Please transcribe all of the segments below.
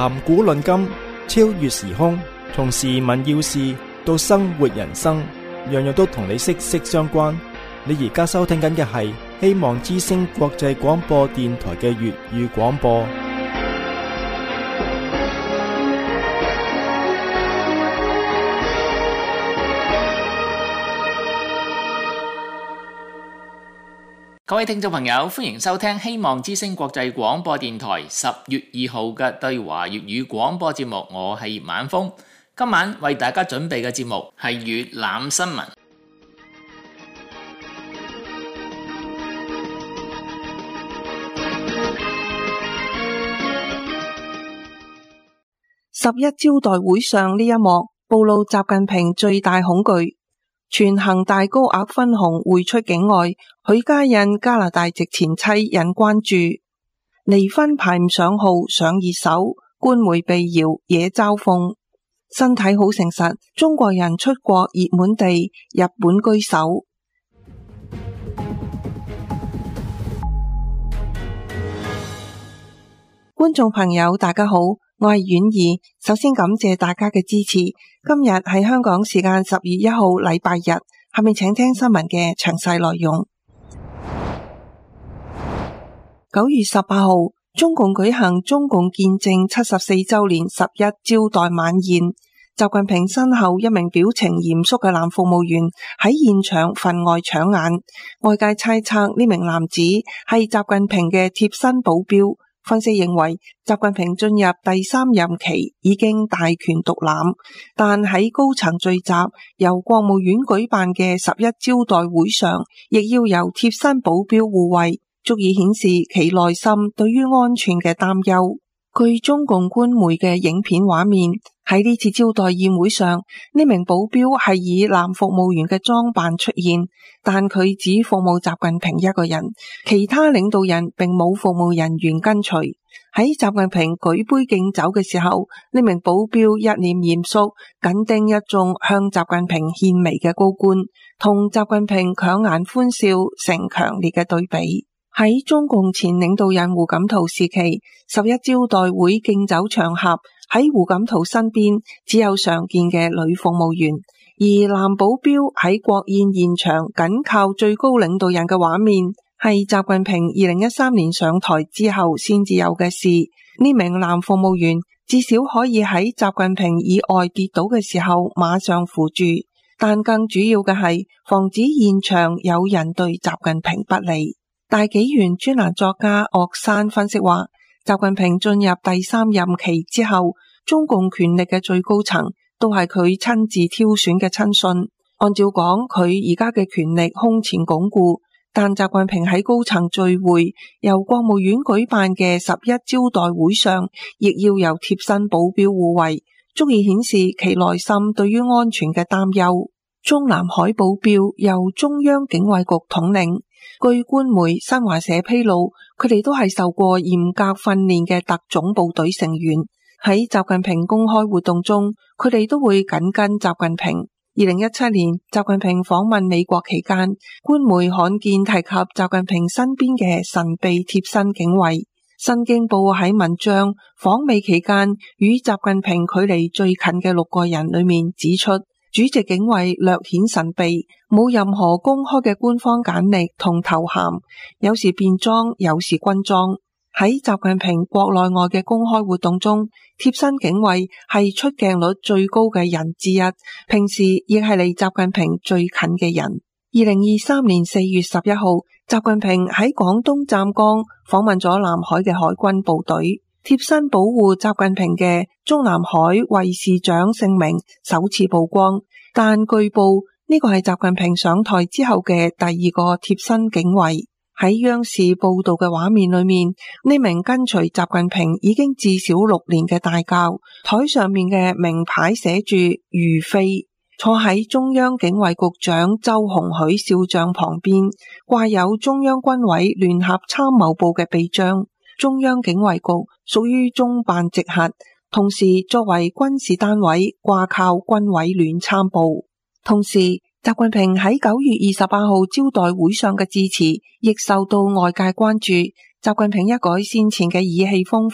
談古論今，超越時空，從時聞要事到生活人生，樣樣都同你息息相關。你而家收聽緊嘅係希望之聲國際廣播電台嘅粵語廣播。 各位聽眾朋友，歡迎收聽希望之聲國際廣播電台10月2號嘅對華粵語廣播節目，我係葉晚風。今晚為大家準備嘅節目係粵覽新聞。 11招待會上呢一幕暴露習近平最大恐懼。全恒大高額分紅匯出境外，許家印加拿大籍前妻引關注。離婚排唔上號上熱搜，官媒被謠惹嘲諷。身體好誠實，中國人出國熱門地，日本居首。觀眾朋友大家好，我係婉兒，首先感謝大家嘅支持。今日係香港時間10月1號禮拜日，下面請聽新聞嘅詳細內容。9月18號，中共舉行中共建政74周年11招待晚宴。習近平身後一名表情嚴肅嘅男服務員喺現場分外搶眼，外界猜測呢名男子係習近平嘅貼身保鏢。分析認為，習近平進入第3任期已經大權獨攬，但喺高層聚集由國務院舉辦嘅11招待會上，亦要由貼身保鏢護衛，足以顯示其內心對於安全嘅擔憂。據中共官媒嘅影片畫面，喺呢次招待宴會上，呢名保鏢係以男服務員嘅裝扮出現，但佢只服務習近平一個人，其他領導人並冇服務人員跟隨。喺習近平舉杯敬酒嘅時候，呢名保鏢一臉嚴肅，緊盯一眾向習近平獻媚嘅高官，同習近平強顏歡笑成強烈嘅對比。喺中共前領導人胡錦濤時期，11招待會敬酒場合，喺胡錦濤身邊只有常見嘅女服務員，而男保鏢喺國宴現場緊靠最高領導人嘅畫面，係習近平2013年上台之後先至有嘅事。呢名男服務員至少可以喺習近平以外跌倒嘅時候馬上扶住，但更主要嘅係防止現場有人對習近平不利。大紀元專欄作家岳山分析話，習近平進入第3任期之後，中共權力嘅最高層都係佢親自挑選嘅親信。按照講，佢而家嘅權力空前鞏固，但習近平喺高層聚會由國務院舉辦嘅11招待會上，亦要由貼身保鏢護衛，足以顯示其內心對於安全嘅擔憂。中南海保鏢由中央警衛局統領。據官媒新華社披露，佢哋都係受過嚴格訓練嘅特種部隊成員。喺習近平公開活動中，佢哋都會緊跟習近平。2017年，習近平訪問美國期間，官媒罕見提及習近平身邊嘅神秘貼身警衛。新京報喺文章訪美期間與習近平距離最近嘅6個人裏面指出，主席警衛略顯神秘，冇任何公開嘅官方簡歷同頭銜，有時便裝，有時軍裝。喺習近平國內外嘅公開活動中，貼身警衛係出鏡率最高嘅人之一，平時亦係離習近平最近嘅人。2023年4月11號，習近平喺廣東湛江訪問咗南海嘅海軍部隊。貼身保護習近平嘅中南海衛士長姓名首次曝光，但據報呢個係習近平上台之後嘅第2個貼身警衛。喺央視報道嘅畫面裏面，呢名跟隨習近平已經至少6年嘅大校，台上面嘅名牌寫住俞飛，坐喺中央警衛局長周鴻許少將旁邊，掛有中央軍委聯合參謀部嘅臂章。中央警衛局屬於中辦直轄，同時作為軍事單位掛靠軍委聯參部。同時，習近平喺9月28號招待會上嘅致辭亦受到外界關注。習近平一改先前嘅意氣風發，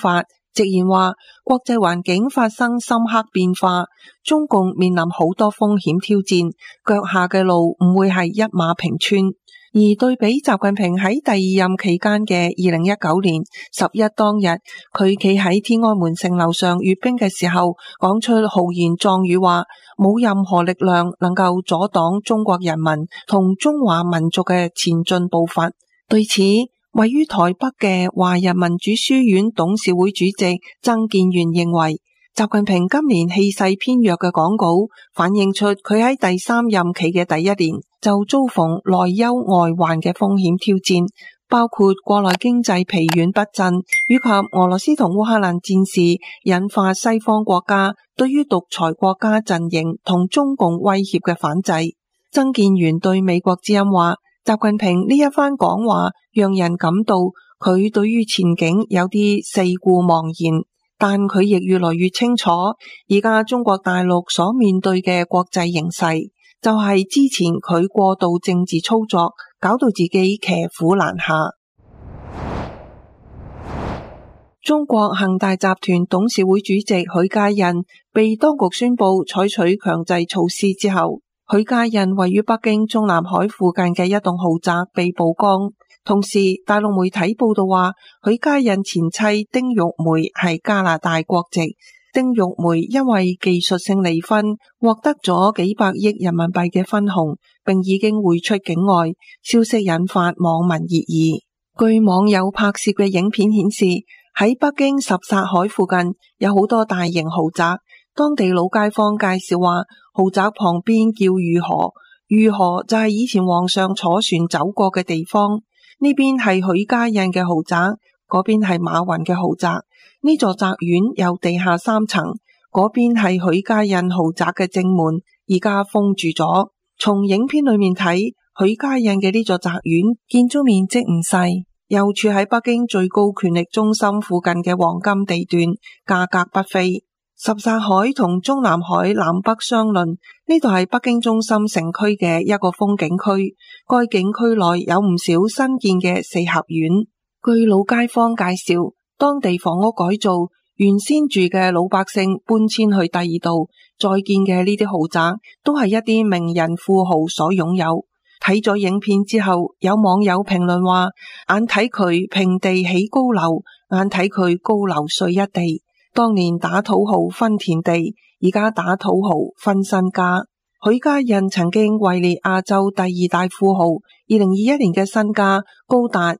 直言話國際環境發生深刻變化，中共面臨好多風險挑戰，腳下嘅路唔會係一馬平川。而對比習近平喺第二任期間嘅2019年11當日，佢企喺天安門城樓上閱兵嘅時候，講出豪言壯語話冇任何力量能夠阻擋中國人民同中華民族嘅前進步伐。對此，位於台北嘅華人民主書院董事會主席曾建元認為，習近平今年氣勢偏弱嘅講稿反映出佢喺第三任期嘅第一年就遭逢內憂外患嘅風險挑戰，包括國內經濟疲軟不振，以及俄羅斯同烏克蘭戰事引發西方國家對於獨裁國家陣營同中共威脅嘅反制。曾建元對美國之音話，習近平呢一番講話讓人感到佢對於前景有啲四顧茫然，但佢亦越來越清楚，而家中國大陸所面對嘅國際形勢，就係之前佢過度政治操作，搞到自己騎虎難下。中國恒大集團董事會主席許家印被當局宣布採取強制措施之後，許家印位於北京中南海附近嘅一棟豪宅被曝光。同時，大陸媒體報道話，許家印前妻丁玉梅係加拿大國籍。丁玉梅因為技術性離婚，獲得咗幾百億人民幣嘅分紅，並已經匯出境外。消息引發網民熱議。據網友拍攝嘅影片顯示，喺北京什剎海附近有好多大型豪宅。當地老街坊介紹話，豪宅旁邊叫御河，御河就係以前皇上坐船走過嘅地方。呢邊係許家印嘅豪宅，嗰邊係馬雲嘅豪宅。呢座宅院有地下3層，嗰邊係許家印豪宅嘅正門，而家封住咗。從影片裏面睇，許家印嘅呢座宅院建築面積唔細，又處喺北京最高權力中心附近嘅黃金地段，價格不菲。什剎海同中南海南北相鄰，呢度係北京中心城區嘅一個風景區。該景區內有唔少新建嘅四合院。據老街坊介紹，當地房屋改造，原先住嘅老百姓搬遷去第二度，再建嘅呢啲豪宅都係一啲名人富豪所擁有。睇咗影片之後，有網友評論話：眼睇佢平地起高樓，眼睇佢高樓碎一地。當年打土豪分田地，而家打土豪分身家。許家印曾經位列亞洲第2大富豪，2021年嘅身家高達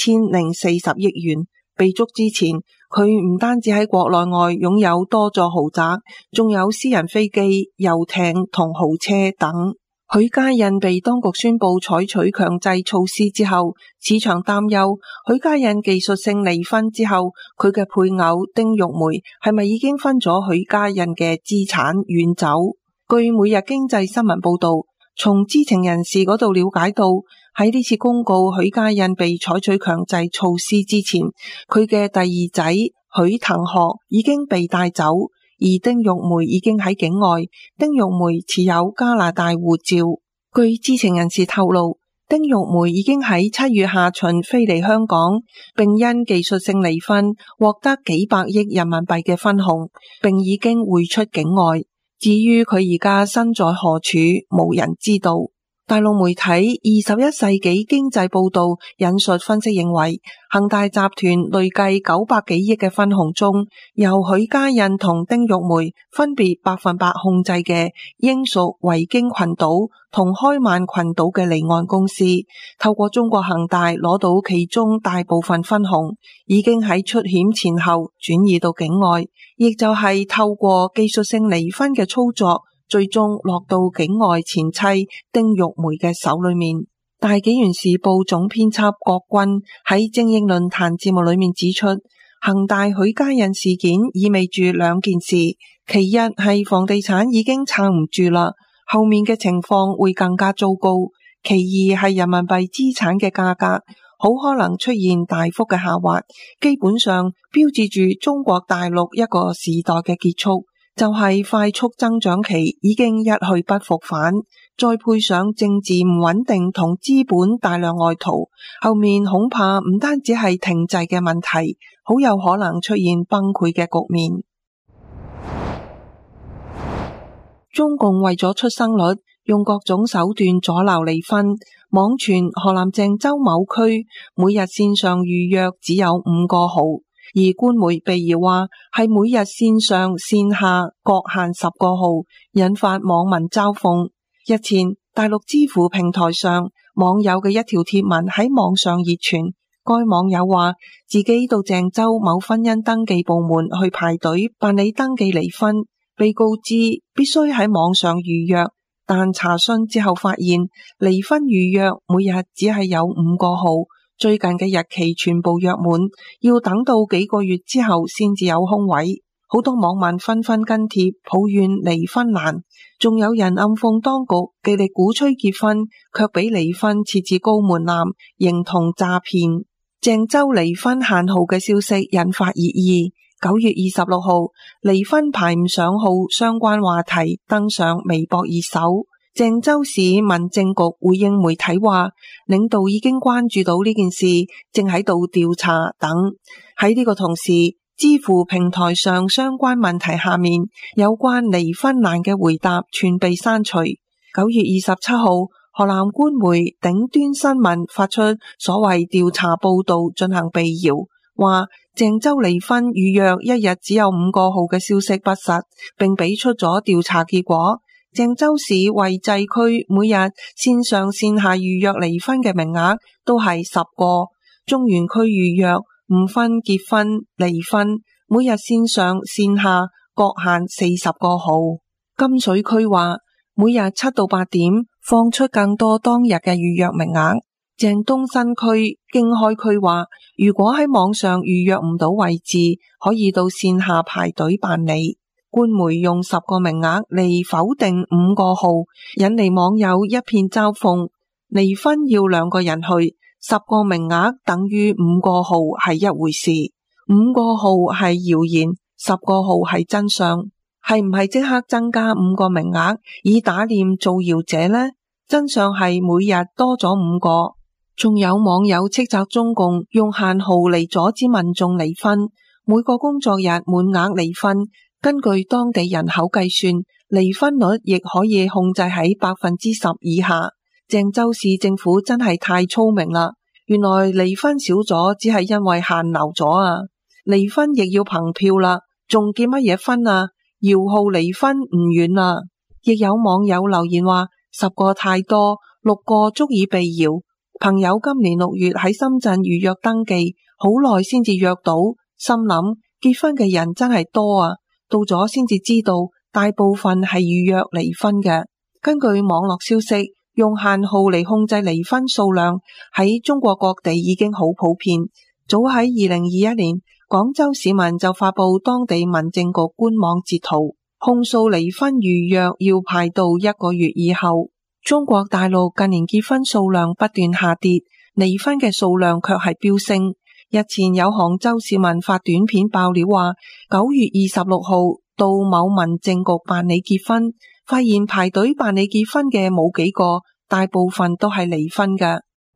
2040億元。被捉之前，佢唔單止喺國內外擁有多座豪宅，仲有私人飛機、遊艇同豪車等。許家印被當局宣布採取強制措施之後，市場擔憂許家印技術性離婚之後，佢嘅配偶丁玉梅係咪已經分咗許家印嘅資產遠走？據每日經濟新聞報道，從知情人士嗰度了解到，喺呢次公告許家印被採取強制措施之前，佢嘅第二仔許騰學已經被帶走。而丁玉梅已經喺境外，丁玉梅持有加拿大護照。據知情人士透露，丁玉梅已經喺7月下旬飛離香港，並因技術性離婚獲得幾百億人民幣嘅分紅，並已經匯出境外。至於佢而家身在何處，無人知道。大陸媒體21世紀經濟報道引述分析認為，恒大集團累計900幾億嘅分紅中，由許家印同丁玉梅分別100%控制嘅英屬維京群島同開曼群島嘅離岸公司，透過中國恒大攞到其中大部分分紅，已經喺出險前後轉移到境外，亦就係透過技術性離婚嘅操作，最終落到境外前妻丁玉梅嘅手裏面。大紀元時報總編輯郭軍喺正應論壇節目裏面指出，恒大許家印事件意味住兩件事，其一係房地產已經撐唔住啦，後面嘅情況會更加糟糕；其二係人民幣資產嘅價格好可能出現大幅嘅下滑，基本上標誌住中國大陸一個時代嘅結束。就係快速增長期已經一去不復返， 再配上政治唔穩定同資本大量外逃，後面恐怕唔單止係停滯嘅問題，好有可能出現崩潰嘅局面。中共為咗出生率，用各種手段阻撓離婚，網傳河南鄭州某區每日線上預約只有5個號，而官媒辟謠話係每日線上線下各限10個號，引發網民嘲諷。日前，大陸支付平台上網友嘅一條貼文喺網上熱傳，該網友話自己到鄭州某婚姻登記部門去排隊辦理登記離婚，被告知必須喺網上預約，但查詢之後發現離婚預約每日只係有5個號，最近嘅日期全部約滿，要等到幾個月之後先至有空位。好多網民紛紛跟帖抱怨離婚難，仲有人暗諷當局極力鼓吹結婚，卻俾離婚設置高門檻，形同詐騙。鄭州離婚限號嘅消息引發熱議。9月26號，離婚排唔上號相關話題登上微博熱搜。鄭州市民政局回應媒體話，領導已經關注到呢件事，正喺度調查等。喺呢個同時，支付平台上相關問題下面有關離婚難嘅回答全被刪除。9月27號，河南官媒頂端新聞發出所謂調查報道進行辟謠，話鄭州離婚預約一日只有5個號嘅消息不實，並俾出咗調查結果。鄭州市惠濟區每日線上線下預約離婚嘅名額都係10個，中原區預約誤婚結婚離婚每日線上線下各限40個號。金水區話每日7到8點放出更多當日嘅預約名額。鄭東新區經開區話，如果喺網上預約唔到位置，可以到線下排隊辦理。官媒用10個名額嚟否定5個號，引嚟網友一片嘲諷。離婚要2個人去，10個名額等於5個號係一回事，5個號係謠言，10個號係真相。係唔係即刻增加5個名額以打臉造謠者呢？真相係每日多咗5個。仲有網友斥責中共用限號嚟阻止民眾離婚，每個工作日滿額離婚。根據當地人口計算，離婚率亦可以控制喺10%以下。鄭州市政府真係太聰明啦！原來離婚少咗，只係因為限流咗啊！離婚亦要憑票啦，仲結乜嘢婚啊？搖號離婚唔遠啦。亦有網友留言話：10個太多，6個足以被搖。朋友今年6月喺深圳預約登記，好耐先至約到，心諗結婚嘅人真係多啊！到咗先至知道，大部分係預約離婚嘅。根據網絡消息，用限號嚟控制離婚數量喺中國各地已經好普遍。早喺2021年，廣州市民就發布當地民政局官網截圖，控訴離婚預約要排到1個月以後。中國大陸近年結婚數量不斷下跌，離婚嘅數量卻係飆升。日前有杭州市民發短片爆料話，9月26號到某民政局辦理結婚，發現排隊辦理結婚嘅冇幾個，大部分都係離婚嘅。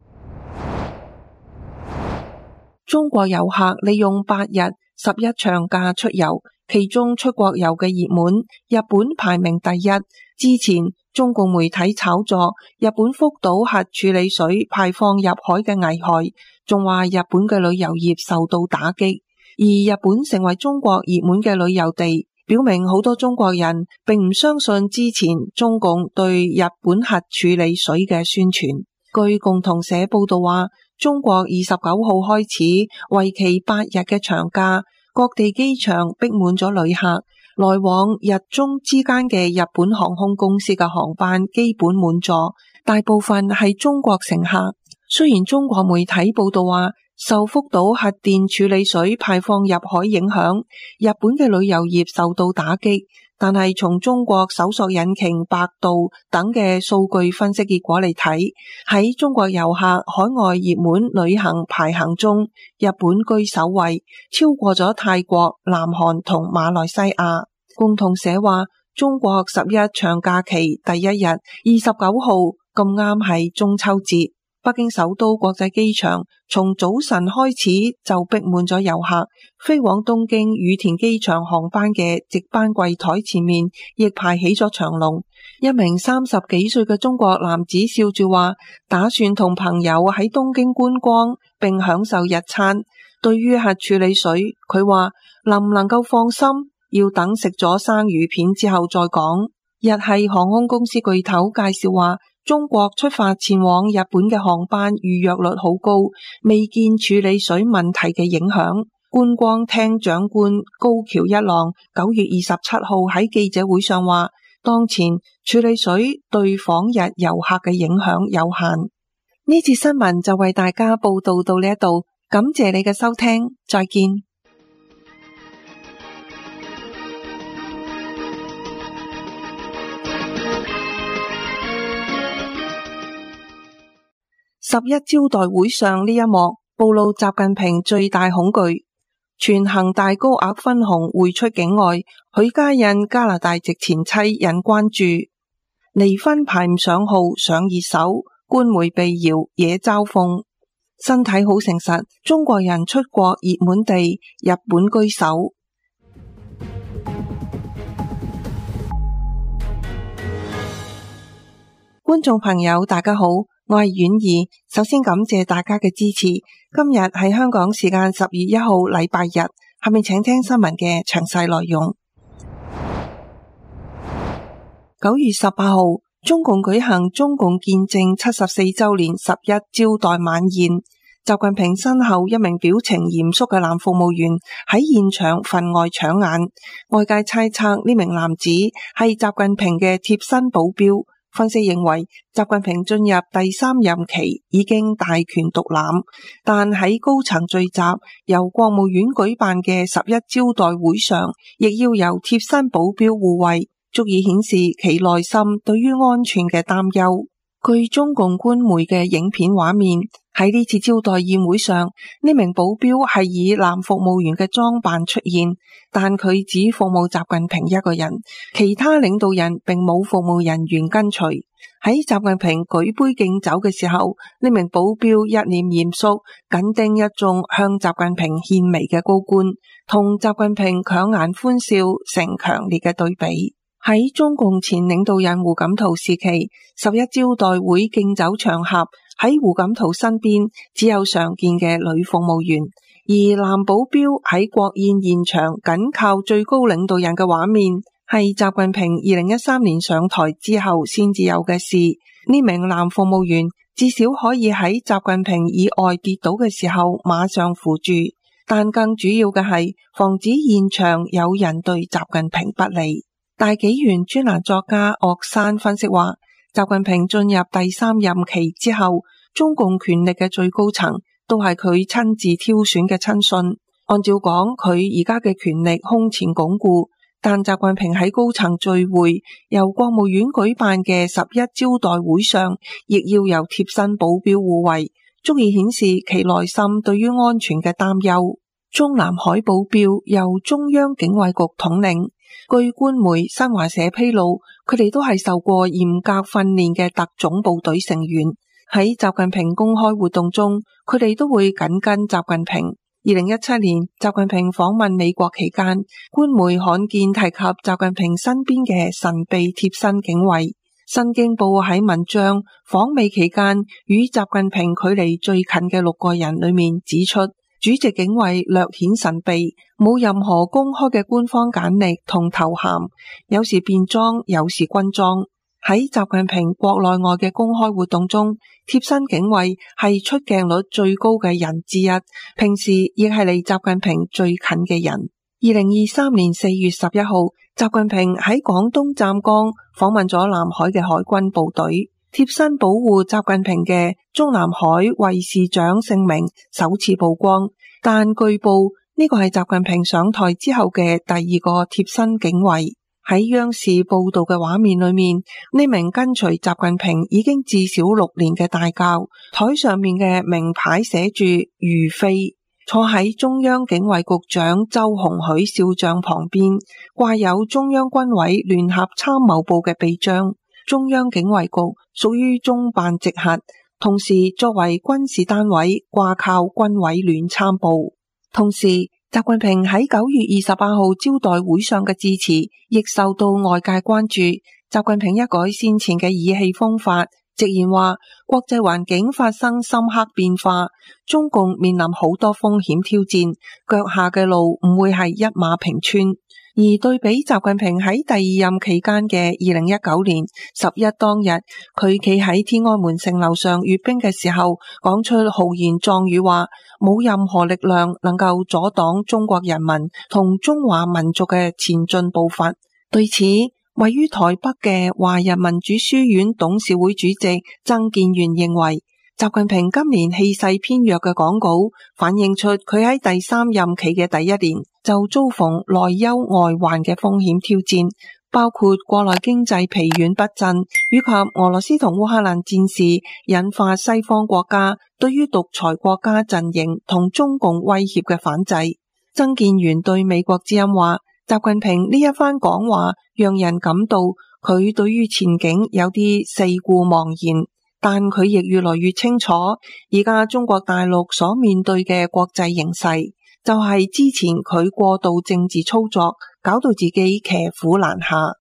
中國遊客利用8日11長假出遊，其中出國遊嘅熱門，日本排名第一。之前中共媒體炒作日本福島核處理水排放入海嘅危害，仲話日本嘅旅遊業受到打擊，而日本成為中國熱門嘅旅遊地，表明好多中國人並唔相信之前中共對日本核處理水嘅宣傳。據共同社報道話，中國29號開始為期8日嘅長假，各地機場逼滿咗旅客，來往日中之間嘅日本航空公司嘅航班基本滿座，大部分係中國乘客。雖然中國媒體報道話，受福島核電處理水排放入海影響，日本嘅旅遊業受到打擊，但係從中國搜索引擎百度等嘅數據分析結果嚟睇，喺中國遊客海外熱門旅行排行中，日本居首位，超過咗泰國、南韓同馬來西亞。共同社話， 中國11長假期第一日29號咁啱係中秋節，北京首都國際機場從早晨開始就逼滿咗遊客，飛往東京羽田機場航班嘅值班櫃台前面亦排起咗長龍。一名30幾歲嘅中國男子笑住話，打算同朋友喺東京觀光並享受日餐。對於核處理水，佢話能唔能夠放心，要等食咗生魚片之後再講。日系航空公司巨頭介紹話，中國出發前往日本嘅航班預約率好高，未見處理水問題嘅影響。觀光廳長官高橋一郎9月27號喺記者會上話，當前處理水對訪日遊客嘅影響有限。呢次新聞就為大家報道到呢一度，感謝你嘅收聽，再見。11招待會上呢一幕暴露習近平最大恐懼，全恒大高額分紅匯出境外，許家印加拿大籍前妻引關注，離婚排唔上號上熱搜，官媒被謠惹嘲諷，身體好誠實，中國人出國熱門地，日本居首。觀眾朋友大家好，我係婉兒，首先感謝大家嘅支持。今日係香港時間10月1號禮拜日，下面請聽新聞嘅詳細內容。9月18號，中共舉行中共建政74周年11招待晚宴。習近平身後一名表情嚴肅嘅男服務員喺現場分外搶眼，外界猜測呢名男子係習近平嘅貼身保鏢。分析認為，習近平進入第3任期已經大權獨攬，但喺高層聚集由國務院舉辦嘅11招待會上，亦要由貼身保鏢護衛，足以顯示其內心對於安全嘅擔憂。據中共官媒嘅影片畫面，喺呢次招待宴會上，呢名保鏢係以男服務員嘅裝扮出現，但佢只服務習近平一個人，其他領導人並冇服務人員跟隨。喺習近平舉杯敬酒嘅時候，呢名保鏢一臉嚴肅，緊盯一眾向習近平獻媚嘅高官，同習近平強顏歡笑成強烈嘅對比。喺中共前領導人胡錦濤時期，11招待會敬酒場合，喺胡錦濤身邊只有常見嘅女服務員，而男保鏢喺國宴現場緊靠最高領導人嘅畫面，係習近平2013年上台之後先至有嘅事。呢名男服務員至少可以喺習近平以外跌倒嘅時候馬上扶住，但更主要嘅係防止現場有人對習近平不利。大紀元專欄作家岳山分析話，習近平進入第3任期之後，中共權力嘅最高層都係佢親自挑選嘅親信。按照講，佢而家嘅權力空前鞏固，但習近平喺高層聚會由國務院舉辦嘅11招待會上，亦要由貼身保鏢護衛，足以顯示其內心對於安全嘅擔憂。中南海保鏢由中央警衛局統領。據官媒新華社披露，佢哋都係受過嚴格訓練嘅特種部隊成員。喺習近平公開活動中，佢哋都會緊跟習近平。2017年，習近平訪問美國期間，官媒罕見提及習近平身邊嘅神秘貼身警衛。新京報喺文章訪美期間與習近平距離最近嘅6個人裏面指出，主席警衛略顯神秘，冇任何公開嘅官方簡歷同頭銜，有時便裝，有時軍裝。喺習近平國內外嘅公開活動中，貼身警衛係出鏡率最高嘅人之一，平時亦係離習近平最近嘅人。2023年4月11號，習近平喺廣東湛江訪問咗南海嘅海軍部隊。貼身保護習近平嘅中南海衛士長姓名首次曝光，但據報呢個係習近平上台之後嘅第2個貼身警衛。喺央視報道嘅畫面裏面，呢名跟隨習近平已經至少6年嘅大校，台上面嘅名牌寫住俞飛。 坐喺中央警衛局長周鴻許少將旁邊，掛有中央軍委聯合參謀部嘅臂章。中央警衛局屬於中辦直轄，同時作為軍事單位掛靠軍委聯參部。同時，習近平喺9月28號招待會上嘅致辭亦受到外界關注。習近平一改先前嘅意氣風發，直言話國際環境發生深刻變化，中共面臨好多風險挑戰，腳下嘅路唔會係一馬平川。而對比習近平喺第二任期間嘅2019年11當日，佢企喺天安門城樓上閱兵嘅時候，講出豪言壯語話冇任何力量能夠阻擋中國人民同中華民族嘅前進步伐。對此，位於台北嘅華人民主書院董事會主席曾建元認為，習近平今年氣勢偏弱嘅講稿反映出佢喺第三任期嘅第一年就遭逢內憂外患嘅風險挑戰，包括國內經濟疲軟不振，以及俄羅斯同烏克蘭戰事引發西方國家對於獨裁國家陣營同中共威脅嘅反制。曾建元對美國之音話，習近平呢一番講話讓人感到佢對於前景有啲四顧茫然，但佢亦越來越清楚，而家中國大陸所面對嘅國際形勢，就係之前佢過度政治操作，搞到自己騎虎難下。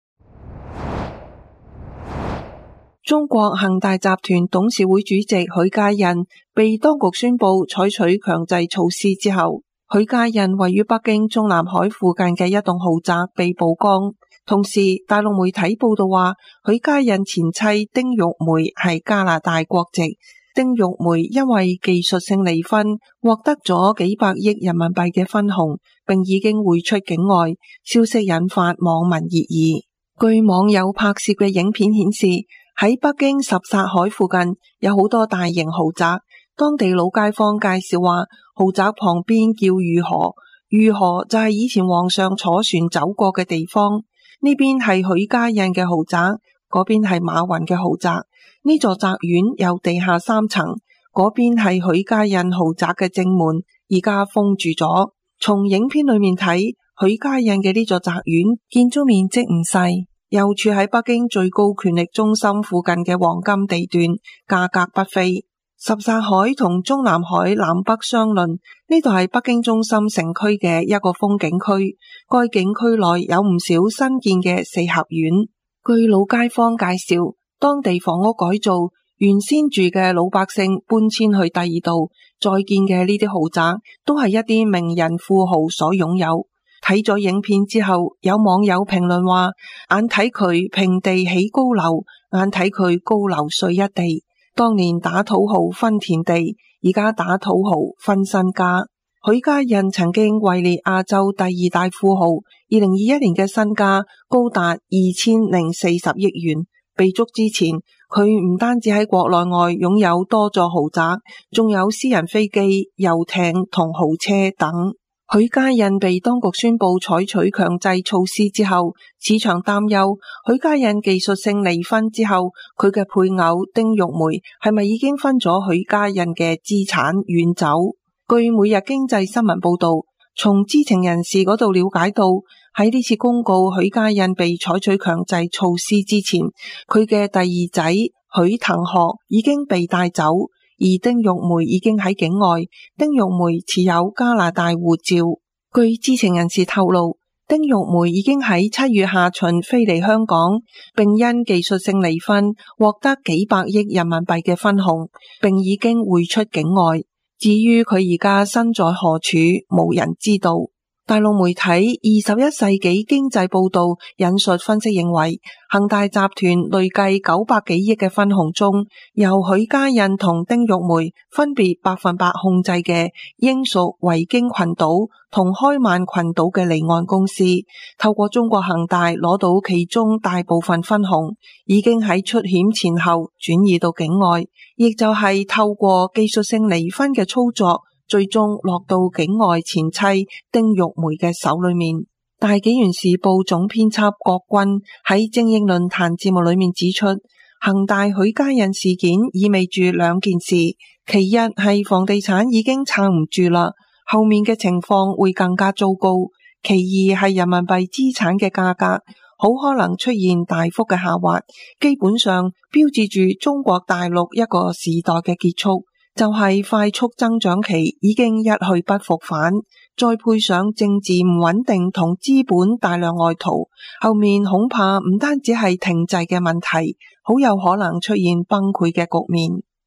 中國恒大集團董事會主席許家印被當局宣布採取強制措施之後，許家印位於北京中南海附近嘅一棟豪宅被曝光。同時，大陸媒體報道話，許家印前妻丁玉梅係加拿大國籍。丁玉梅因為技術性離婚，獲得咗幾百億人民幣嘅分紅，並已經匯出境外。消息引發網民熱議。據網友拍攝嘅影片顯示，喺北京什剎海附近有好多大型豪宅。當地老街坊介紹話，豪宅旁邊叫御河，御河就係以前皇上坐船走過嘅地方。呢邊係許家印嘅豪宅，嗰邊係馬雲嘅豪宅。呢座宅院有地下3層，嗰邊係許家印豪宅嘅正門，而家封住咗。從影片裏面睇，許家印嘅呢座宅院建築面積唔細，又處喺北京最高權力中心附近嘅黃金地段，價格不菲。什剎海同中南海南北相鄰，呢度係北京中心城區嘅一個風景區。該景區內有唔少新建嘅四合院。據老街坊介紹，當地房屋改造，原先住嘅老百姓搬遷去第二度，再建嘅呢啲豪宅都係一啲名人富豪所擁有。睇咗影片之後，有網友評論話：眼睇佢平地起高樓，眼睇佢高樓碎一地。當年打土豪分田地，而家打土豪分身家。許家印曾經位列亞洲第2大富豪，2021年嘅身家高達2040億元。被捉之前，佢唔單止喺國內外擁有多座豪宅，仲有私人飛機、遊艇同豪車等。許家印被當局宣布採取強制措施之後，市場擔憂許家印技術性離婚之後，佢嘅配偶丁玉梅係咪已經分咗許家印嘅資產遠走？據每日經濟新聞報道，從知情人士嗰度了解到，喺呢次公告許家印被採取強制措施之前，佢嘅第二仔許騰學已經被帶走。而丁玉梅已經喺境外，丁玉梅持有加拿大護照。據知情人士透露，丁玉梅已經喺7月下旬飛離香港，並因技術性離婚獲得幾百億人民幣嘅分紅，並已經匯出境外。至於佢而家身在何處，無人知道。大陸媒體21世紀經濟報道引述分析認為，恒大集團累計900幾億嘅分紅中，由許家印同丁玉梅分別100%控制嘅英屬維京群島同開曼群島嘅離岸公司，透過中國恒大攞到其中大部分分紅，已經喺出險前後轉移到境外，亦就係透過技術性離婚嘅操作，最終落到境外前妻丁玉梅嘅手裏面。大紀元時報總編輯郭軍喺正英論壇節目裏面指出，恒大許家印事件意味住兩件事，其一係房地產已經撐唔住啦， 後面嘅情況會更加糟糕。其二係人民幣資產嘅價格好可能出現大幅嘅下滑，基本上標誌住中國大陸一個時代嘅結束，就係快速增長期已經一去不復返，再配上政治唔穩定同資本大量外逃，後面恐怕唔單止係停滯嘅問題，好有可能出現崩潰嘅局面。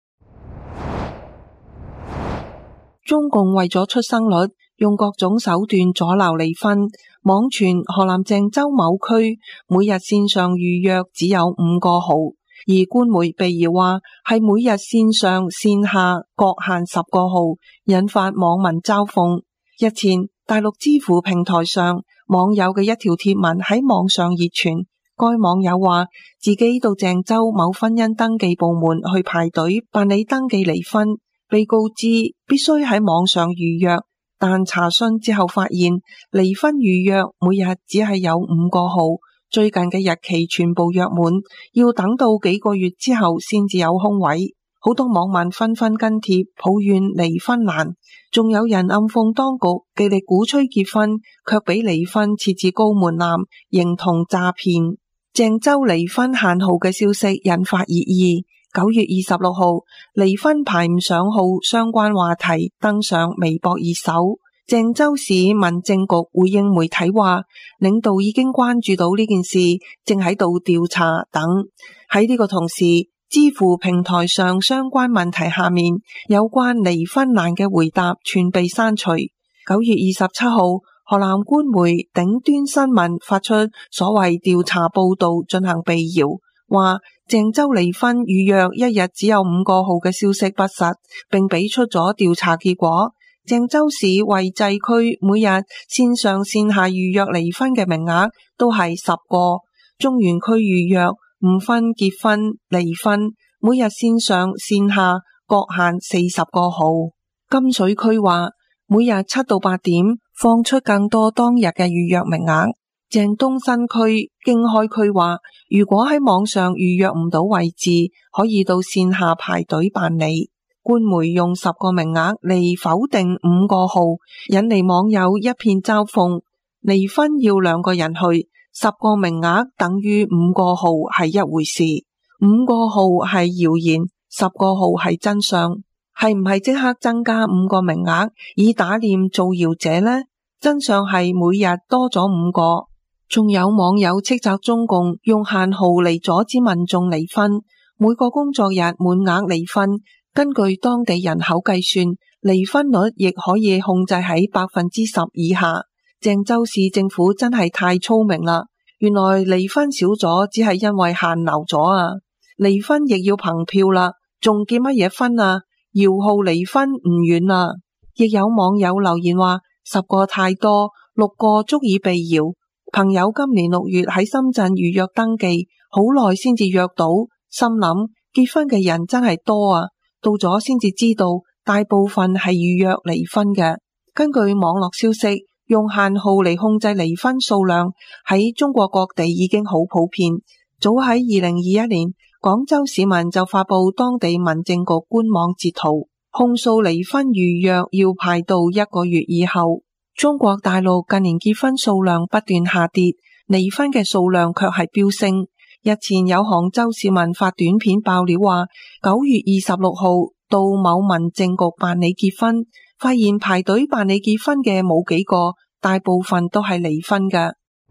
中共為咗出生率，用各種手段阻撓離婚，網傳河南鄭州某區每日線上預約只有5個號，而官媒被謠話係每日線上線下各限10個號，引發網民嘲諷。日前，大陸知乎平台上網友嘅一條貼文喺網上熱傳，該網友話自己到鄭州某婚姻登記部門去排隊辦理登記離婚，被告知必須喺網上預約，但查詢之後發現離婚預約每日只係有5個號，最近嘅日期全部約滿，要等到幾個月之後先至有空位。好多網民紛紛跟帖抱怨離婚難，仲有人暗諷當局極力鼓吹結婚，卻俾離婚設置高門檻，形同詐騙。鄭州離婚限號嘅消息引發熱議。9月26號，離婚排唔上號相關話題登上微博熱搜。鄭州市民政局回應媒體話，領導已經關注到呢件事，正喺度調查等。喺呢個同時，知乎平台上相關問題下面有關離婚難嘅回答全被刪除。9月27號，河南官媒頂端新聞發出所謂調查報道進行辟謠，話鄭州離婚預約一日只有5個號嘅消息不實，並俾出咗調查結果。鄭州市惠濟區每日線上線下預約離婚嘅名額都係10個，中原區預約誤婚結婚離婚每日線上線下各限40個號。金水區話每日7到8點放出更多當日嘅預約名額。鄭東新區經開區話，如果喺網上預約唔到位置，可以到線下排隊辦理。官媒用10個名額嚟否定5個號，引嚟網友一片嘲諷。離婚要2個人去，10個名額等於5個號係一回事，5個號係謠言，10個號係真相。係唔係即刻增加5個名額以打臉造謠者呢？真相係每日多咗5個。仲有網友斥責中共用限號嚟阻止民眾離婚，每個工作日滿額離婚。根據當地人口計算，離婚率亦可以控制喺10%以下。鄭州市政府真係太聰明啦！原來離婚少咗只係因為限流咗啊！離婚亦要憑票啦，仲結乜嘢婚啊？搖號離婚唔遠啦。亦有網友留言話10個太多，6個足以辟謠。朋友今年6月喺深圳預約登記，好耐先至約到，心諗結婚嘅人真係多啊！到咗先至知道，大部分係預約離婚嘅。根據網絡消息，用限號嚟控制離婚數量喺中國各地已經好普遍。早喺2021年，廣州市民就發布當地民政局官網截圖，控訴離婚預約要排到1個月以後。中國大陸近年結婚數量不斷下跌，離婚嘅數量卻係飆升。日前有杭州市民發短片爆料話，9月26號到某民政局辦理結婚，發現排隊辦理結婚嘅冇幾個，大部分都係離婚嘅。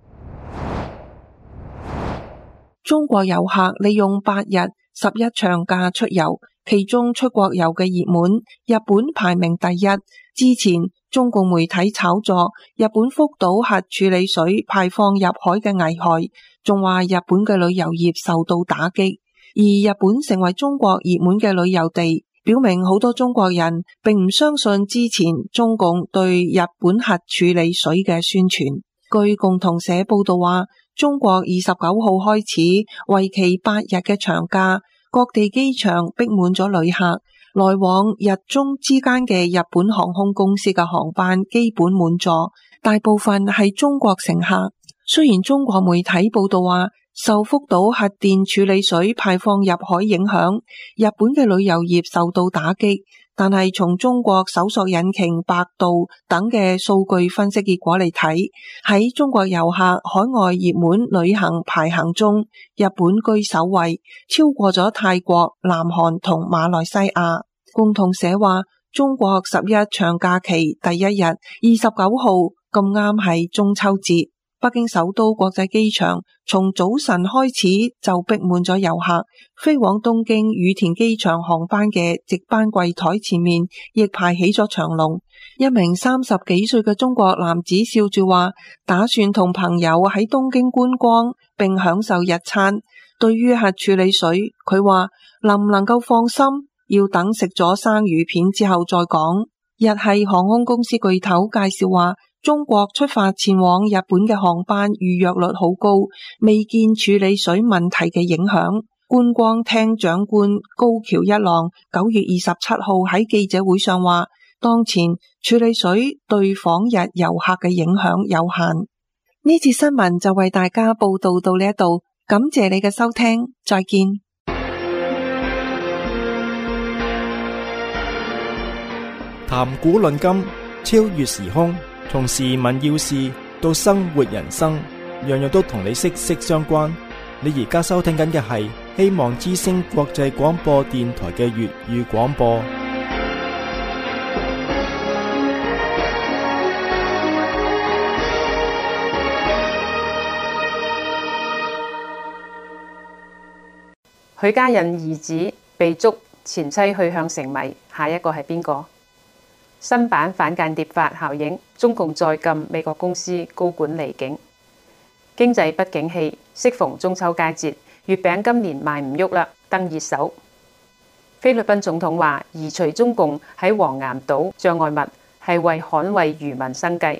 中國遊客利用8日11長假出遊，其中出國遊嘅熱門，日本排名第一。之前中共媒體炒作日本福島核處理水排放入海嘅危害，仲話日本嘅旅遊業受到打擊，而日本成為中國熱門嘅旅遊地，表明好多中國人並唔相信之前中共對日本核處理水嘅宣傳。據共同社報道話，中國29號開始為期8日嘅長假，各地機場逼滿咗旅客，來往日中之間嘅日本航空公司嘅航班基本滿座，大部分係中國乘客。雖然中國媒體報道話，受福島核電處理水排放入海影響，日本嘅旅遊業受到打擊， 但係從中國搜索引擎百度等嘅數據分析結果嚟睇，喺中國遊客海外熱門旅行排行中，日本居首位，超過咗泰國、南韓同馬來西亞。共同社話，中國11長假期第一日29號咁啱係中秋節，北京首都國際機場從早晨開始就逼滿咗遊客，飛往東京羽田機場航班嘅值班櫃台前面亦排起咗長龍。一名30幾歲嘅中國男子笑住話，打算同朋友喺東京觀光並享受日餐。對於核處理水，佢話能唔能夠放心，要等食咗生魚片之後再講。日系航空公司巨頭介紹話，中國出發前往日本嘅航班預約率好高，未見處理水問題嘅影響。觀光廳長官高橋一郎9月27號喺記者會上話，當前處理水對訪日遊客嘅影響有限。呢次新聞就為大家報道到呢一度，感謝你嘅收聽，再見。 談古論今，超越時空，從時聞要事到生活人生，樣樣都同你息息相關。你而家收聽緊嘅係希望之聲國際廣播電台嘅粵語廣播。 許家印兒子被捉，前妻去向成謎，下一個係邊個？新版反間諜法效應，中共再禁美國公司高管離境。經濟不景氣，適逢中秋佳節，月餅今年賣唔喐啦，登熱搜。菲律賓總統話，移除中共喺黃岩島障礙物係為捍衛漁民生計。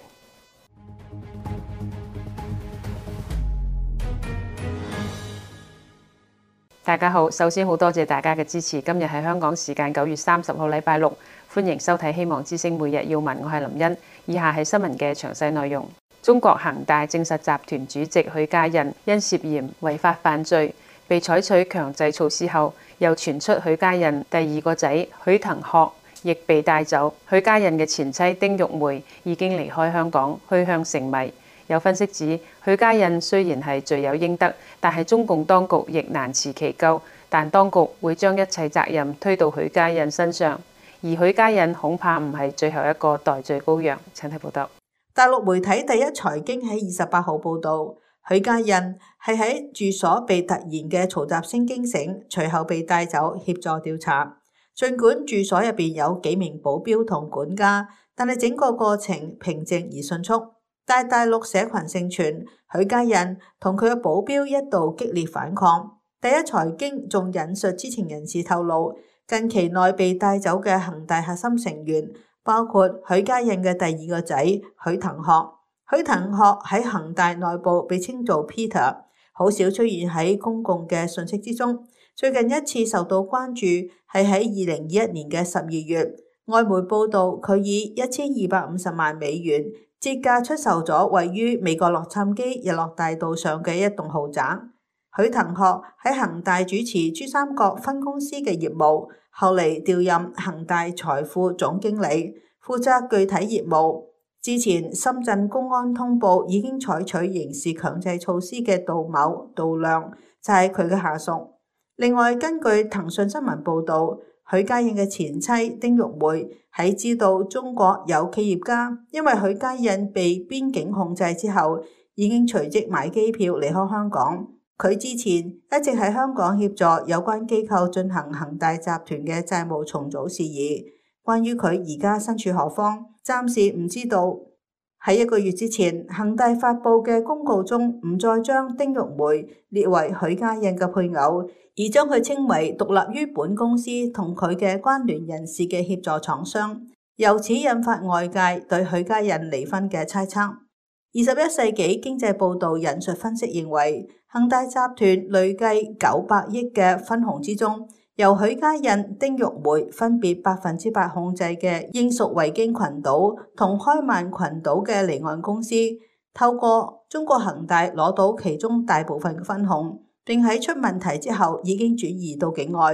大家好，首先好多謝大家嘅支持。今日係香港時間9月30號禮拜六，歡迎收睇希望之聲每日要聞，我係林茵。以下係新聞嘅詳細內容。中國恒大證實集團主席許家印因涉嫌違法犯罪，被採取強制措施後，又傳出許家印第二個仔許騰學亦被帶走。許家印嘅前妻丁玉梅已經離開香港，去向成謎。有分析指，許家印雖然係罪有應得，但係中共當局亦難辭其咎，但當局會將一切責任推到許家印身上，而許家印恐怕唔係最後一個代罪羔羊。請睇報道。 大陸媒體第一財經喺28號報導，許家印係喺住所被突然嘅嘈雜聲驚醒，隨後被帶走協助調查。儘管住所入邊有幾名保鏢同管家，但係整個過程平靜而迅速。但大陸社群盛傳，許家印同佢嘅保鏢一度激烈反抗。第一財經仲引述知情人士透露，近期內被帶走嘅恒大核心成員包括許家印嘅第二個仔許騰學。許騰學喺恒大內部被稱做 Peter， 好少出現喺公共嘅信息之中。最近一次受到關注係喺2021年嘅12月，外媒報道佢以1250萬美元折價出售咗位於美國洛杉磯日落大道上嘅一棟豪宅。許騰學喺恒大主持珠三角分公司嘅業務，後嚟調任恒大財富總經理，負責具體業務。之前深圳公安通報已經採取刑事強制措施嘅杜某、杜亮就係佢嘅下屬。另外，根據騰訊新聞報道，許家印嘅前妻丁玉梅喺知道中國有企業家因為許家印被邊境控制之後，已經隨即買機票離開香港。佢之前一直喺香港協助有關機構進行恒大集團嘅債務重組事宜。關於佢而家身處何方，暫時唔知道。喺1個月之前，恒大發佈嘅公告中唔再將丁玉梅列為許家印嘅配偶，而將佢稱為獨立於本公司同佢嘅關聯人士嘅協助廠商，由此引發外界對許家印離婚嘅猜測。21世紀經濟報導引述分析認為，恒大集團累計900億嘅分紅之中，由許家印、丁玉梅分別100%控制嘅英屬維京群島同開曼群島嘅離岸公司，透過中國恒大攞到其中大部分嘅分紅，並喺出問題之後已經轉移到境外，